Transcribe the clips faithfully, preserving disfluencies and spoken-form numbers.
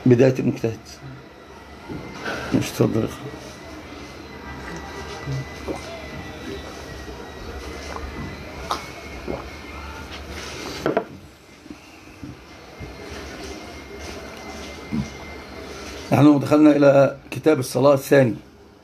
بداية المجتهد. مش تفضل. نحن دخلنا إلى كتاب الصلاة الثاني.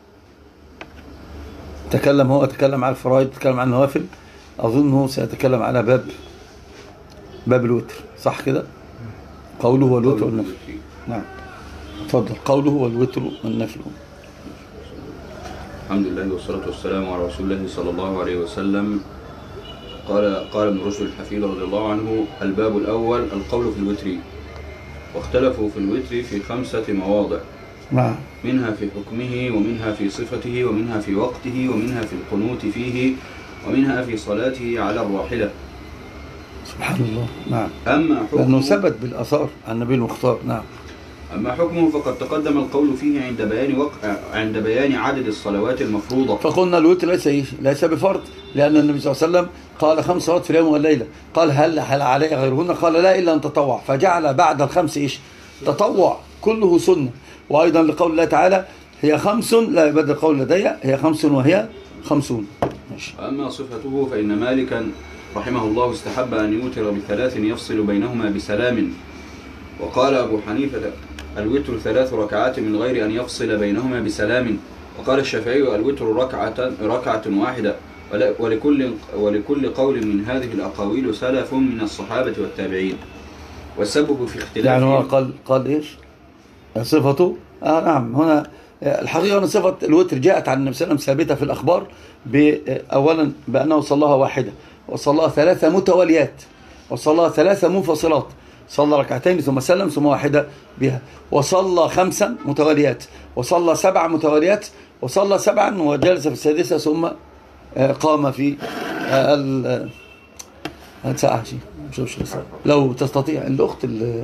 تكلم هو تكلم على الفرائض، تكلم عن النوافل. أظنه سيتكلم على باب باب الوتر، صح كده؟ قوله والوتر والنفل. نعم تفضل. قوله والوتر والنفل. الحمد لله والصلاة والسلام على رسول الله صلى الله عليه وسلم. قال قال ابن رشد الحفيد رضي الله عنه: الباب الأول القول في الوتر، واختلفوا في الوتر في خمسة مواضع. نعم. منها في حكمه، ومنها في صفته، ومنها في وقته، ومنها في القنوت فيه، ومنها في صلاته على الراحلة. سبحان الله. نعم. أما حكمه لأنه ثبت بالآثار عن النبي المختار. نعم. أما حكمه فقد تقدم القول فيه عند بيان وقع عند بيان عدد الصلوات المفروضة. فقلنا الوتر ليس ليس بفرض، لأن النبي صلى الله عليه وسلم قال خمس صلوات في اليوم والليلة. قال هل هل علي غيرهن؟ قال لا إلا أن تطوع، فجعل بعد الخمس إيش؟ تطوع كله سنة. وأيضا لقول الله تعالى: هي خمس لا يبدل القول لدي، هي خمس وهي خمسون. ماشي. أما صفته فإن مالكا رحمه الله استحب أن يوتر بثلاث يفصل بينهما بسلام. وقال أبو حنيفة: الوتر ثلاث ركعات من غير أن يفصل بينهما بسلام. وقال الشافعي: الوتر ركعة ركعة واحدة. ولكل ولكل قول من هذه الأقاويل سلف من الصحابة والتابعين. والسبب في اختلاف يعني هو قال قال إيش صفته؟ آه نعم. هنا الحقيقة أن صفة الوتر جاءت عن النبي صلى الله عليه وسلم ثابتة في الأخبار. أولا بأنه صلاها واحدة، وصلاها ثلاثة متواليات، وصلاها ثلاثة منفصلات. صلى ركعتين ثم سلم ثم واحدة بها، وصلى خمسا متواليات، وصلى سبع متواليات، وصلى سبعا وجلس في السادسة ثم قام في ال ساعة شيء مش لو تستطيع الأخت ال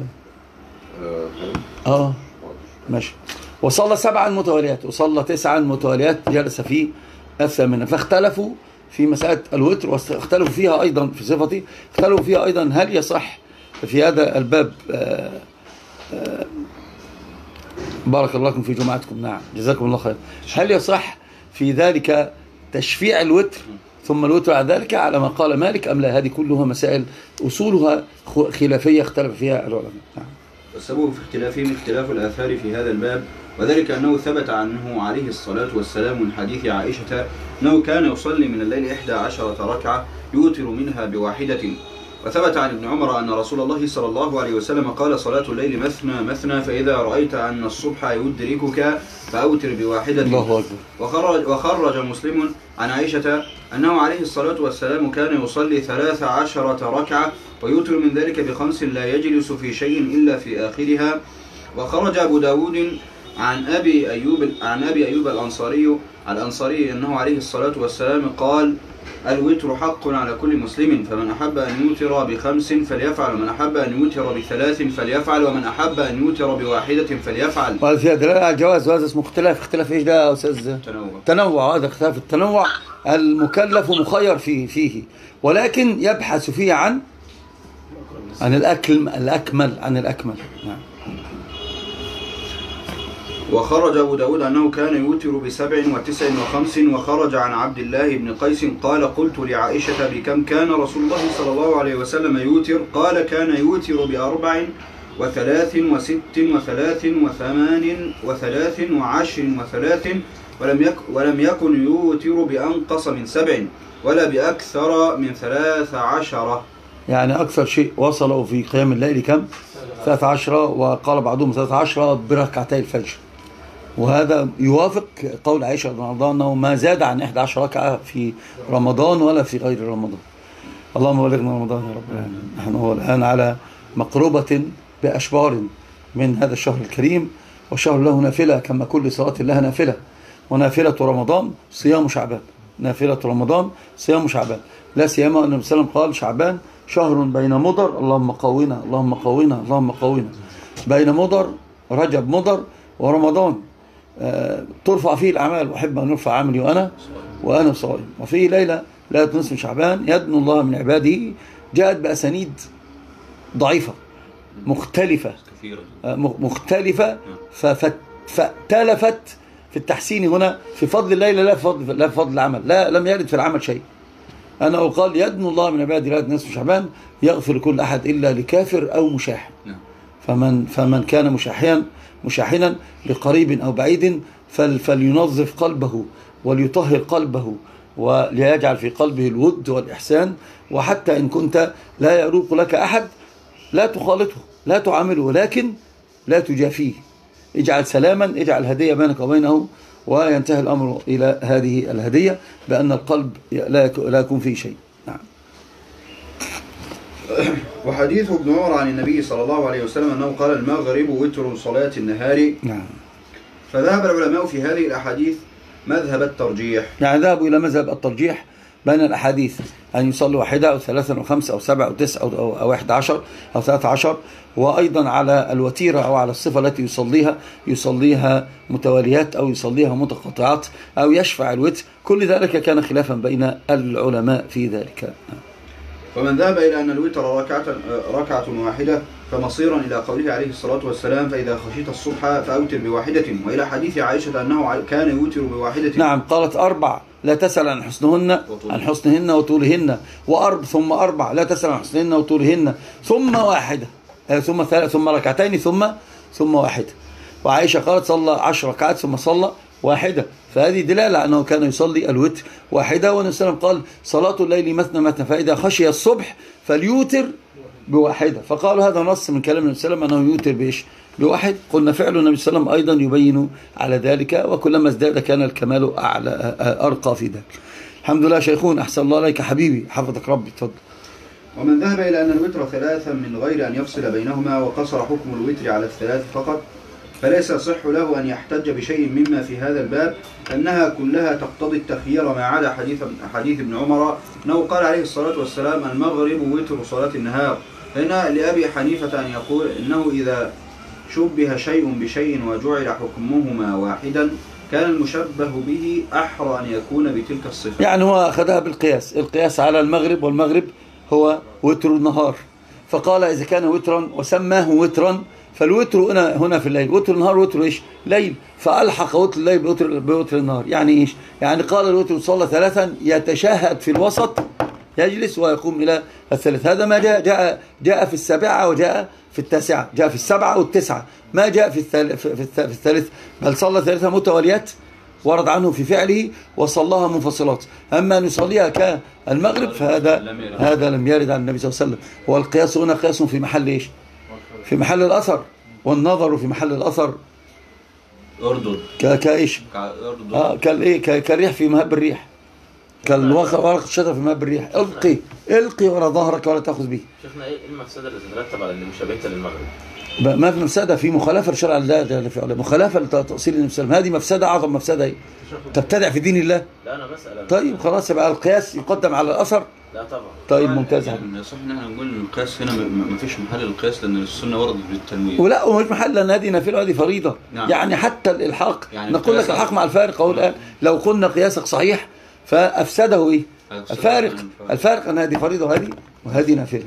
اه ماشي. وصلى سبعا متواليات، وصلى تسعا متواليات، جلس في الثامنة. فاختلفوا في مسألة الوتر، واختلفوا فيها أيضا في صفتي، اختلفوا فيها أيضا هل يصح في هذا الباب. آآ آآ بارك الله لكم في جمعتكم. نعم جزاكم الله خير. هل يصح في ذلك تشفيع الوتر ثم الوتر على ذلك على ما قال مالك أم لا؟ هذه كلها مسائل أصولها خلافية اختلف فيها العلماء. نعم. والسبب في اختلافهم اختلاف الآثار في هذا الباب، وذلك أنه ثبت عنه عليه الصلاة والسلام من حديث عائشة أنه كان يصلي من الليل إحدى عشرة ركعة يوتر منها بواحدة. وثبت عن ابن عمر أن رسول الله صلى الله عليه وسلم قال: صلاة الليل مثنى مثنى، فإذا رأيت أن الصبح يدركك فأوتر بواحدة. الله أكبر. وخرج, وخرج مسلم عن عائشة أنه عليه الصلاة والسلام كان يصلي ثلاث عشرة ركعة ويوتر من ذلك بخمس لا يجلس في شيء إلا في آخرها. وخرج أبو داود عن أبي أيوب عن أبي أيوب الأنصاري الأنصاري أنه عليه الصلاة والسلام قال: الوتر حق على كل مسلم، فمن أحب أن يوتر بخمس فليفعل، ومن أحب أن يوتر بثلاث فليفعل، ومن أحب أن يوتر بواحدة فليفعل. وهذا فيها دلالة على الجواز، وهذا اسمه اختلاف. اختلاف ايش ده يا أستاذ؟ تنوع. تنوع. هذا اختلاف التنوع المكلف مخير فيه فيه ولكن يبحث فيه عن عن الأكل الأكمل عن الأكمل. نعم. وخرج أبو داود أنه كان يوتر بسبع وتسع وخمس. وخرج عن عبد الله بن قيس قال: قلت لعائشة: بكم كان رسول الله صلى الله عليه وسلم يوتر؟ قال: كان يوتر بأربع وثلاث وست وثلاث وثمان وثلاث وعشر وثلاث، ولم يكن, ولم يكن يوتر بأنقص من سبع ولا بأكثر من ثلاث عشرة. يعني أكثر شيء وصلوا في قيام الليل كم؟ ثلاث عشرة، وقال بعضهم ثلاث عشرة بركعتي الفجر. وهذا يوافق قول عائشة رضي الله عنها أنه ما زاد عن إحدى عشرة ركعة في رمضان ولا في غير رمضان. اللهم بلغنا رمضان يا رب العالمين. نحن الآن على مقربة بأشبار من هذا الشهر الكريم، والشهر له نافلة كما كل صلاة لها نافلة. ونافلة رمضان صيام شعبان، نافلة رمضان صيام شعبان، لا سيما أن النبي صلى الله عليه وسلم قال: شعبان شهر بين مضر، اللهم قوينا اللهم قوينا اللهم قوينا. بين مضر، رجب مضر ورمضان آه ترفع فيه الأعمال، وأحب أن يرفع عملي وأنا وأنا صائم. وفيه ليلة ليلة نصف شعبان يدنو الله من عباده، جاءت بأسانيد ضعيفة مختلفة كثيرة مختلفة فاتلفت في التحسين هنا في فضل الليلة لا في فضل لا في فضل العمل، لا لم يرد في العمل شيء. أنا قال يدن الله من عباد ليلة نصف شعبان يغفر لكل أحد إلا لكافر أو مشاحن. فمن فمن كان مشاحنا مشاحنا لقريب أو بعيد فلينظف قلبه وليطهر قلبه وليجعل في قلبه الود والإحسان. وحتى إن كنت لا يروق لك أحد لا تخالطه لا تعامله، ولكن لا تجافيه، اجعل سلاما، اجعل هدية بينك وبينه، وينتهي الأمر إلى هذه الهدية بأن القلب لا يكون فيه شيء. نعم. وحديث ابن عمر عن النبي صلى الله عليه وسلم أنه قال المغرب وتر صلاة النهار. نعم. فذهب العلماء في هذه الأحاديث مذهب الترجيح، يعني ذهبوا إلى مذهب الترجيح بين الأحاديث أن يصلي واحدة أو ثلاثة أو خمسة أو سبعة أو تسعة أو, أو واحد عشر أو ثلاثة عشر، وأيضا على الوتيرة أو على الصفة التي يصليها يصليها متواليات أو يصليها متقطعات أو يشفع الوتر. كل ذلك كان خلافا بين العلماء في ذلك. ومن ذهب إلى أن الوتر ركعة, ركعة واحدة فمصيرا إلى قوله عليه الصلاة والسلام فإذا خشيت الصبح فأوتر بواحدة، وإلى حديث عائشة أنه كان يوتر بواحدة. نعم، قالت أربع لا تسأل عن حسنهن عن حسنهن وطولهن، وأرب ثم أربع لا تسأل عن حسنهن وطولهن، ثم واحدة ثم ثلاث ثم ركعتين ثم ثم واحدة. وعائشة قالت صلى عشر ركعات ثم صلى واحدة، فهذه دلالة أنه كان يصلي الوتر واحدة. والنبي صلى الله عليه وسلم قال صلاة الليل مثنى مثنى فإذا خشي الصبح فليوتر بواحدة، فقالوا هذا نص من كلام النبي صلى الله عليه وسلم أنه يوتر بإيش؟ بواحد. قلنا فعل النبي صلى الله عليه وسلم أيضا يبين على ذلك، وكلما ازداد كان الكمال أعلى أرقى في ذلك. الحمد لله شيخون، أحسن الله عليك حبيبي، حفظك ربي. تفضل. ومن ذهب إلى أن الوتر ثلاثا من غير أن يفصل بينهما وقصر حكم الوتر على الثلاث فقط، فليس يصح له أن يحتج بشيء مما في هذا الباب أنها كلها تقتضي التخيير ما عدا حديث حديث ابن عمر أنه قال عليه الصلاة والسلام المغرب وتر صلاة النهار. فإن لأبي حنيفة أن يقول إنه إذا شبه شيء بشيء وجعل حكمهما واحدا كان المشبه به أحرى أن يكون بتلك الصفة. يعني هو أخذها بالقياس، القياس على المغرب، والمغرب هو وتر النهار، فقال إذا كان وترا وسماه وترا فالوتر هنا هنا في الليل، وتر النهار وتر إيش؟ ليل، فألحق وتر الليل بوتر, بوتر النهار. يعني إيش؟ يعني قال الوتر صلى ثلاثا يتشهد في الوسط يجلس ويقوم إلى الثالث. هذا ما جاء جاء جاء في السابعة وجاء في التاسعة، جاء في السبعة والتسعة، ما جاء في الثالث في الثالث بل صلى ثلاثة متواليات ورد عنه في فعله وصلاها منفصلات. أما أن يصليها كالمغرب فهذا هذا لم يرد عن النبي صلى الله عليه وسلم. والقياس هنا قياس في محل إيش؟ في محل الأثر، والنظر في محل الأثر أردن كايش اه كالايه كالريح في مهب الريح، كالورق الشجر في مهب الريح. القي القي وراء ظهرك ولا تاخذ به. شيخنا ايه المفسده اللي تترتب على المشابهه للمغرب؟ ما في مفسده، في مخالفه لشرع الله، مخالفه لتاصيل النبي صلى الله عليه وسلم. هذه مفسده اعظم مفسده، ايه؟ تبتدع في دين الله. لا انا مساله. طيب خلاص يبقى القياس يقدم على الاثر. لا طبعا. طيب ممتاز. صح ان احنا نقول القياس هنا ما فيش محل القياس لان السنه وردت بالتنوين. ولا ومش محل لان هذه نافله وهذه فريضه. نعم. يعني حتى الالحاق يعني نقول لك الحق مع الفارق. اقول الان لو قلنا قياسك صحيح فافسده ايه؟ الفارق الفارق ان هذه فريضه وهذه وهذه نافله.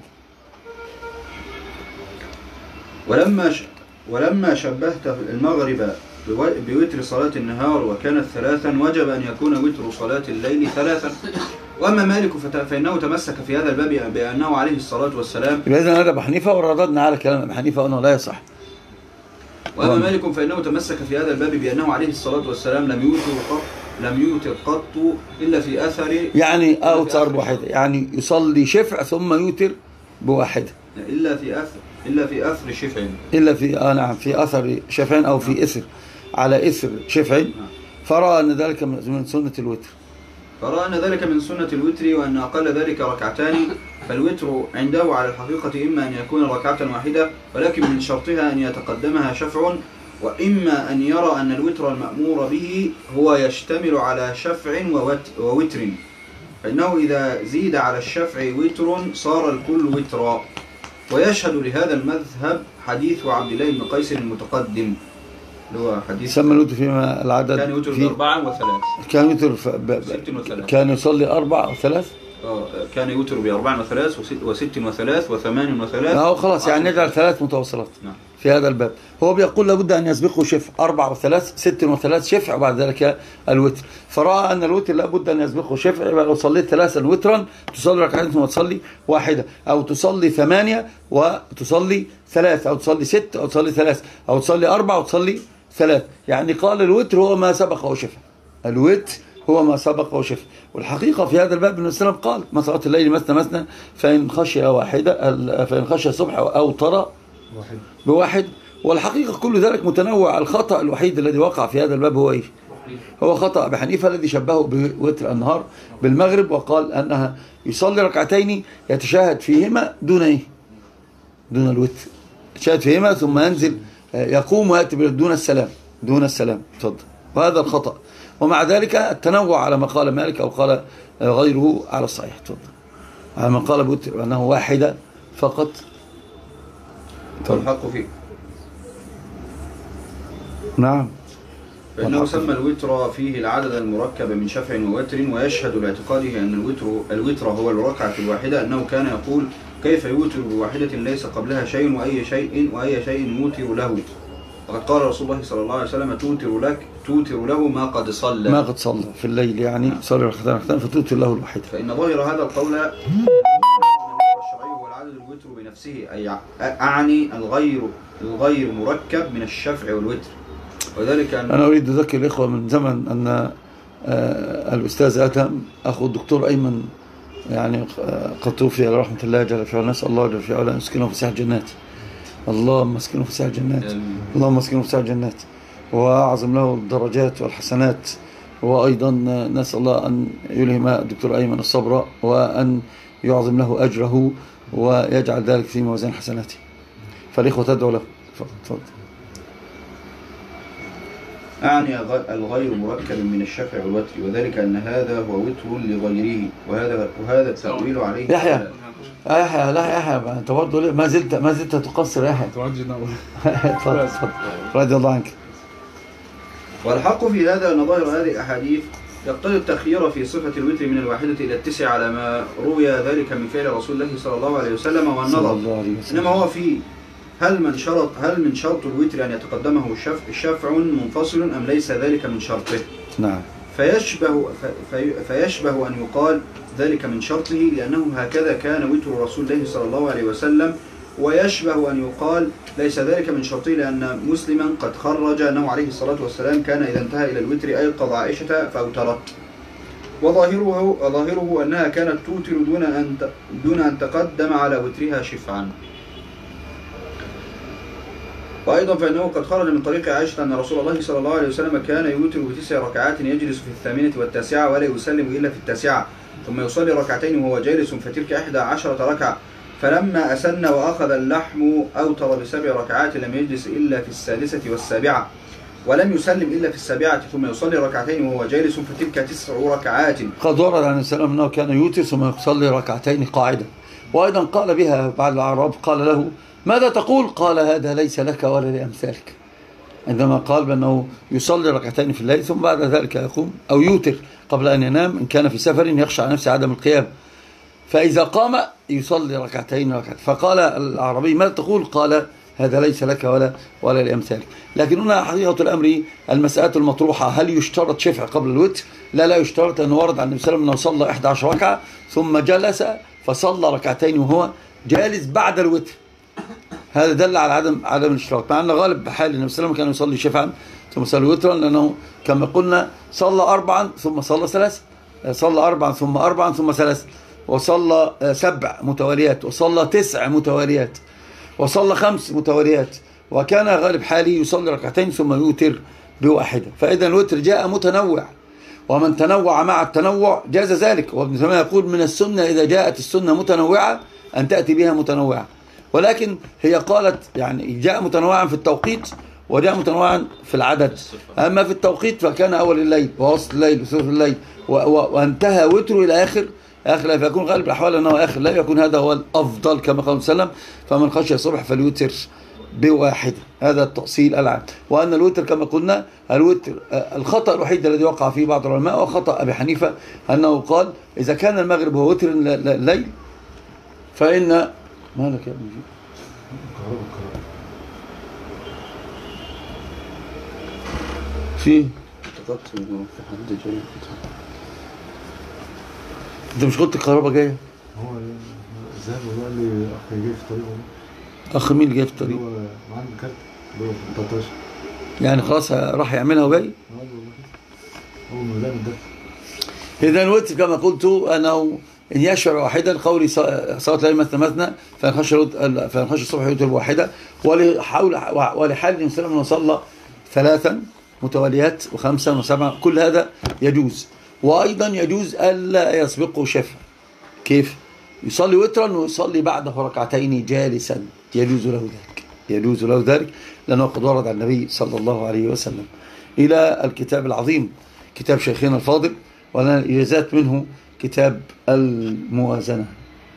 ولما ش... ولما شبهت المغرب بوتر صلاة النهار وكانت ثلاثا وجب أن يكون وتر صلاة الليل ثلاثا. وأما مالك فإنه تمسك في هذا الباب بأنه عليه الصلاة والسلام. إذا هذا أبو حنيفة ورددنا على كلام أبو حنيفة أنه لا يصح. وأما مالك فإنه تمسك في هذا الباب بأنه عليه الصلاة والسلام لم يوتر قط لم يوتر قط إلا في أثر، يعني أوتر بواحدة، يعني يصلي شفع ثم يوتر بواحدة إلا في أثر إلا في أثر شفع إلا في آه نعم في أثر شفع أو في إثر على إثر شفع. فرأى أن ذلك من سنة الوتر فرأى أن ذلك من سنة الوتر وأن أقل ذلك ركعتان. فالوتر عنده على الحقيقة إما أن يكون ركعة واحدة ولكن من شرطها أن يتقدمها شفع، وإما أن يرى أن الوتر المأمور به هو يشتمل على شفع ووتر، فإنه إذا زيد على الشفع وتر صار الكل وترا. ويشهد لهذا المذهب حديث عبد الله بن قيس المتقدم اللي هو حديث سمى الوتر فيما العدد كان يوتر أربعة وثلاث كان يوتر ف... ب... كان يصلي أربعة أو ثلاث كان يوتر بأربع وثلاث وست, وست وثلاث وثمان وثلاث. أو خلاص يعني نجعل ثلاث متواصلات نعم. في هذا الباب. هو بيقول لابد أن يسبقه شفع، أربع وثلاث، ست وثلاث شفع، وبعد ذلك الوتر. فرأى أن الوتر لابد أن يسبقه شفع، يبقى لو صليت ثلاثا وترا تصلي ركعتين ثم تصلي واحدة، أو تصلي ثمانية وتصلي ثلاث، أو تصلي ست أو تصلي ثلاث، أو تصلي أربع وتصلي ثلاث. يعني قال الوتر هو ما سبقه شفع، الوتر هو ما سبقه شفع. والحقيقة في هذا الباب النبي صلى الله عليه وسلم قال: ما صلاة الليل مثنى مثنى فإن خشي واحدة، فإن خشي الصبح أو ترى بواحد. والحقيقة كل ذلك متنوع. الخطأ الوحيد الذي وقع في هذا الباب هو إيه؟ هو خطأ أبي حنيفة الذي شبهه بوتر النهار بالمغرب، وقال أنها يصلي ركعتين يتشاهد فيهما دون إيه؟ دون الوتر، يتشاهد فيهما ثم ينزل يقوم ويأتي دون السلام، دون السلام. تفضل. وهذا الخطأ. ومع ذلك التنوع على ما قال مالك أو قال غيره على الصحيح. تفضل. على ما قال بوتر أنه واحدة فقط. الحق فيه. نعم. فإنه سمى الوتر فيه العدد المركب من شفع ووتر، ويشهد لاعتقاده أن الوتر الوتر هو الركعة الواحدة، أنه كان يقول: كيف يوتر بواحدة ليس قبلها شيء وأي شيء وأي شيء يوتر له. وقد قال رسول الله صلى الله عليه وسلم: توتر لك توتر له ما قد صلى، ما قد صلى في الليل، يعني صلى ركعتين ركعتين فتوتر له الواحدة. فإن ظاهر هذا القول الشرعي هو العدد الوتر بنفسه، أي أعني الغير الغير مركب من الشفع والوتر. وذلك أن أنا أريد أذكر الإخوة من زمن أن الأستاذ أدهم أخو الدكتور أيمن يعني قد توفي على رحمة الله جل في علاه، نسأل الله جل في علاه أن يسكنه في ساحة الجنات. اللهم اسكنه في ساحة الجنات، اللهم اسكنه في ساحة الجنات، وأعظم له الدرجات والحسنات. وأيضا نسأل الله أن يلهم الدكتور أيمن الصبر، وأن يعظم له أجره، ويجعل ذلك في موازين حسناته. فالإخوة تدعو له. تفضل. أعني الغير مركب من الشفع والوتر، وذلك أن هذا هو وتر لغيره، وهذا وهذا التأويل عليه. يحيى يا يحيى لا يحيى أنت برضه ما زلت ما زلت تقصر يا يحيى. تفضل تفضل رضي الله عنك. والحق في هذا أن ظاهر هذه الأحاديث يقتضي التخيير في صفة الوتر من الواحدة إلى التسع، على ما روي ذلك من فعل رسول الله صلى الله عليه وسلم والنظر. إنما هو في هل من شرط هل من شرط الوتر أن يتقدمه الشفع شفع منفصل أم ليس ذلك من شرطه؟ نعم. فيشبه في فيشبه أن يقال ذلك من شرطه، لأنه هكذا كان وتر رسول الله صلى الله عليه وسلم. ويشبه أن يقال ليس ذلك من شرطه، لأن مسلما قد خرج أنه عليه الصلاة والسلام كان إذا انتهى إلى الوتر أيقظ عائشة فأوترت. وظاهره ظاهره أنها كانت توتر دون أن دون أن تقدم على وترها شفعا. وأيضا فإنه قد خرج من طريق عائشة أن رسول الله صلى الله عليه وسلم كان يوتر بتسع ركعات، يجلس في الثامنة والتاسعة ولا يسلم إلا في التاسعة، ثم يصلي ركعتين وهو جالس، فتلك إحدى عشرة ركعة. فلما أسن وأخذ اللحم أوتر بسبع ركعات، لم يجلس إلا في السادسة والسابعة، ولم يسلم إلا في السابعة، ثم يصلي ركعتين وهو جالس، فتلك تسع ركعات. قد ورد عن السلام أنه كان يوتر ثم يصلي ركعتين قاعدة. وأيضا قال بها بعد الأعراب قال له: ماذا تقول؟ قال: هذا ليس لك ولا لأمثالك. عندما قال بأنه يصلي ركعتين في الليل ثم بعد ذلك يقوم، أو يوتر قبل أن ينام إن كان في سفر يخشى على نفسه عدم القيام، فإذا قام يصلي ركعتين ركعتين. فقال الأعرابي: ماذا تقول؟ قال: هذا ليس لك ولا ولا لأمثالك. لكن هنا حقيقة الأمر المسألة المطروحة: هل يشترط شفع قبل الوتر؟ لا لا يشترط. أنه ورد عن النبي صلى الله عليه وسلم أنه صلى إحدى عشرة ركعة ثم جلس فصلى ركعتين وهو جالس بعد الوتر. هذا دل على عدم عدم الاشتراط، مع أن غالب حال النبي صلى الله عليه وسلم كان يصلي شفعا ثم صلى وترا، لأنه كما قلنا صلى أربعا ثم صلى ثلاث، صلى أربعا ثم أربعا ثم ثلاث، وصلى سبع متواليات، وصلى تسع متواليات، وصلى خمس متواليات، وكان غالب حالي يصلي ركعتين ثم يوتر بواحدة. فإذا الوتر جاء متنوع، ومن تنوع مع التنوع جاز ذلك. وابن تيمية يقول: من السنة إذا جاءت السنة متنوعة أن تأتي بها متنوعة. ولكن هي قالت يعني جاء متنوعا في التوقيت وجاء متنوعا في العدد. أما في التوقيت فكان أول الليل ووسط الليل وثلث الليل وانتهى وتره إلى آخر آخر لا، فيكون غالب الأحوال أنه آخر لا، يكون هذا هو الأفضل كما قال صلى الله عليه وسلم: فمن خشي الصبح فليوتر بواحدة. هذا التأصيل العام. وأن الوتر كما قلنا الوتر الخطأ الوحيد الذي وقع فيه بعض العلماء وخطأ أبي حنيفة أنه قال إذا كان المغرب هو وتر الليل فإن مالك يا ابن جيب في انت مش قلت الكهرباء جايه؟ هو ذهب وقال لي اخ جاي في طريقه. اخ مين اللي جاي في الطريق؟ هو عنده كارت اللي هو تلتاشر. يعني خلاص راح يعملها وجاي؟ اه والله هو من ده من ده. اذا الوتر كما قلت انه ان يشعر واحدا قولي صلاه الليل مثنى مثنى فان خشى فان خشى الصبح يوتر بواحده ولحول ولحال الانسان من صلى ثلاثا متواليات وخمسا وسبعا كل هذا يجوز. وأيضا يجوز ألا يسبقه شفع. كيف؟ يصلي وترا ويصلي بعده ركعتين جالسا يجوز له ذلك يجوز له ذلك لأنه قد ورد عن النبي صلى الله عليه وسلم. إلى الكتاب العظيم كتاب شيخنا الفاضل ولنا الإجازات منه كتاب الموازنة.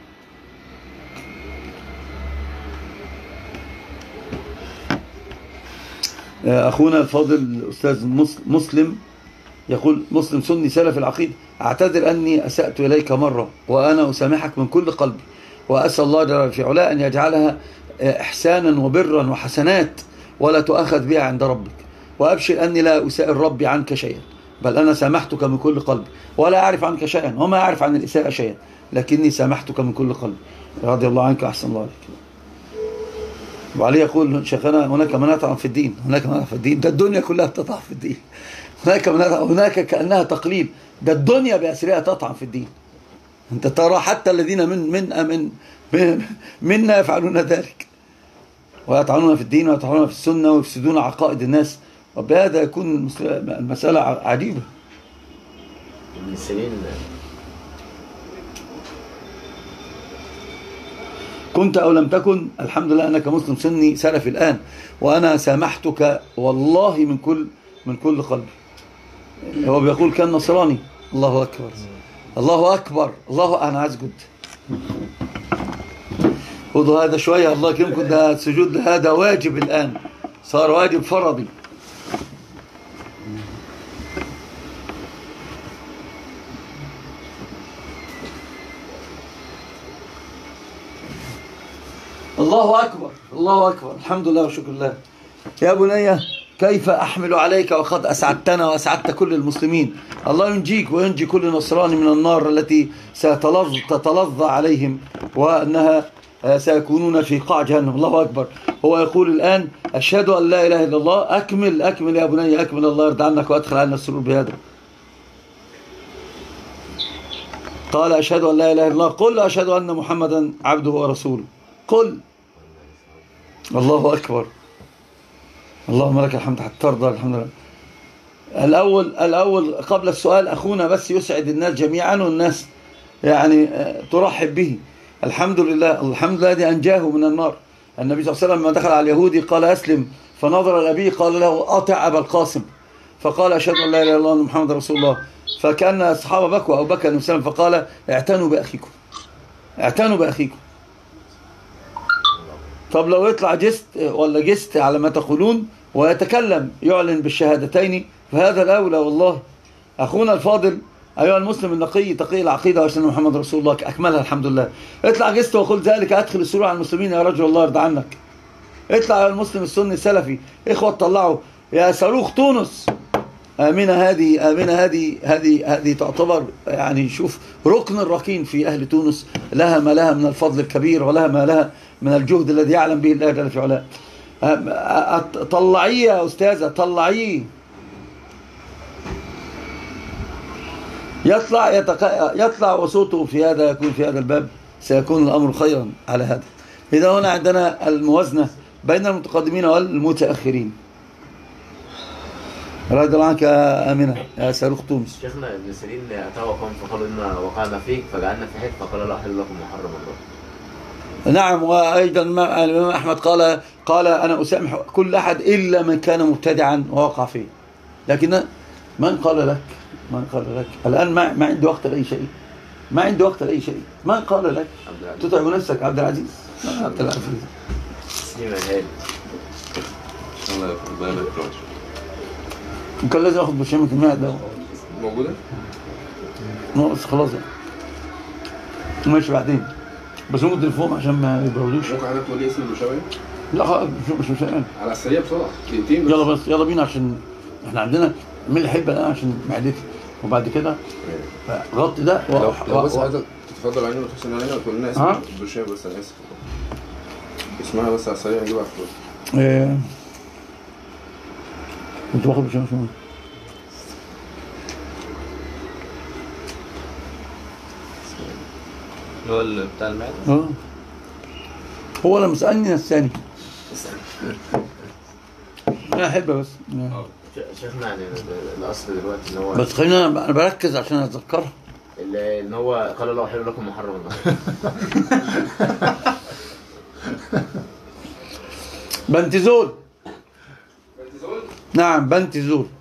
أخونا الفاضل الأستاذ مسلم يقول مسلم سني سلف العقيدة أعتذر أني أسأت إليك مرة وأنا أسامحك من كل قلبي وأسأل الله جل في علاه أن يجعلها إحسانا وبرا وحسنات ولا تؤخذ بها عند ربك وأبشر أني لا أسائل ربي عنك شيئا بل أنا سامحتك من كل قلبي ولا أعرف عنك شيئا وما أعرف عن الإساءة شيئا لكني سامحتك من كل قلبي رضي الله عنك أحسن الله عليك. وعليه يقول شيخنا هناك من يطعن في الدين هناك من يطعن في الدين ده الدنيا كلها بتطعن في الدين هناك من هناك كأنها تقليد ده الدنيا بأسرها تطعن في الدين. أنت ترى حتى الذين من من من, من منا يفعلون ذلك ويطعنون في الدين ويطعنون في السنة ويفسدون عقائد الناس وبهذا يكون المسألة عجيبة. من سنين كنت أو لم تكن الحمد لله أنك مسلم سني سلفي الآن وأنا سامحتك والله من كل من كل قلبي. هو بيقول كان نصراني. الله أكبر الله أكبر الله أنا أسجد خذوا هذا شوية الله يكرمكم ده السجود هذا واجب الآن صار واجب فرضي. الله أكبر الله أكبر الحمد لله وشكر الله. يا بني كيف أحمل عليك وقد أسعدتنا وأسعدت كل المسلمين. الله ينجيك وينجي كل نصراني من النار التي ستتلظى عليهم وأنها سيكونون في قاع جهنم. الله أكبر. هو يقول الآن أشهد أن لا إله إلا الله. أكمل أكمل يا بني أكمل الله يرضى عنك وأدخل عنا السرور بهذا. قال أشهد أن لا إله إلا الله. قل أشهد أن محمدا عبده ورسوله. قل. الله أكبر اللهم لك الحمد حتى ترضى. الحمد لله. الأول الأول قبل السؤال أخونا بس يسعد الناس جميعا والناس يعني ترحب به. الحمد لله الحمد لله الذي أنجاه من النار. النبي صلى الله عليه وسلم لما دخل على اليهودي قال أسلم فنظر لأبيه قال له أطع أبا القاسم فقال أشهد أن لا إله إلا الله وأن محمد رسول الله. فكان الصحابة بكوا أو بكى النبي صلى الله عليه وسلم فقال اعتنوا بأخيكم اعتنوا بأخيكم. طب لو يطلع جست ولا جست على ما تقولون ويتكلم يعلن بالشهادتين فهذا الأولى والله. أخونا الفاضل أيها المسلم النقي تقي العقيدة وأشهد أن محمد رسول الله أكملها الحمد لله. اطلع جست وقل ذلك أدخل السرور على المسلمين يا رجل الله يرضى عنك. اطلع يا المسلم السني السلفي إخوة طلعوا يا صاروخ تونس. آمنة هذه آمنة هذه هذه هذه تعتبر يعني شوف ركن الركين في أهل تونس لها ما لها من الفضل الكبير ولها ما لها من الجهد الذي يعلم به الله جل في علاه. طلعيه يا أستاذة طلعيه يطلع يتق... يطلع وصوته في هذا يكون في هذا الباب سيكون الأمر خيرا على هذا. إذا هنا عندنا الموازنة بين المتقدمين والمتأخرين. رضي الله عنك يا آمنة يا صاروخ تونس. شيخنا ابن سيرين أتاه قوم فقالوا إنا وقعنا فيك فجعلنا في حد فقال لا أحل لكم محرم الله. نعم. وأيضا الإمام أحمد قال قال أنا أسامح كل أحد إلا من كان مبتدعا ووقع فيه. لكن من قال لك من قال لك الآن ما ما عنده وقت لأي شيء ما عنده وقت لأي شيء. من قال لك تتعب نفسك عبد العزيز عبد العزيز سليم الهادي الله يبارك فيك. وكان لازم اخد برشامة المعدة موجودة؟ ناقص خلاص ماشي بعدين، بس ممكن تليفون عشان ما يبردوش. ممكن حضرتك تقول لي اسم البرشامة؟ لا خلاص مش مش مش على السريع بسرعة دقيقتين بس. يلا بس يلا بينا عشان احنا عندنا من الحبه الان عشان معدتي، وبعد كده غطي ده و... لو لو و... بس و... حضرتك تتفضل علينا وتحسن علينا وتقول لنا اسم ها؟ البرشامة بس. أنا آسف اسمها بس على السريع نجيبها على الفلوس. ايه... كنت باخد برشامة شو هو اللي بتاع المعدة؟ اه هو لما سألني نساني انا احب بس شيخنا يعني الاصل دلوقتي ان هو بس خلينا انا بركز عشان اتذكرها اللي ان هو قال الله حلو لكم محرم الله. بنتزول بنتزول؟ نعم بنتزول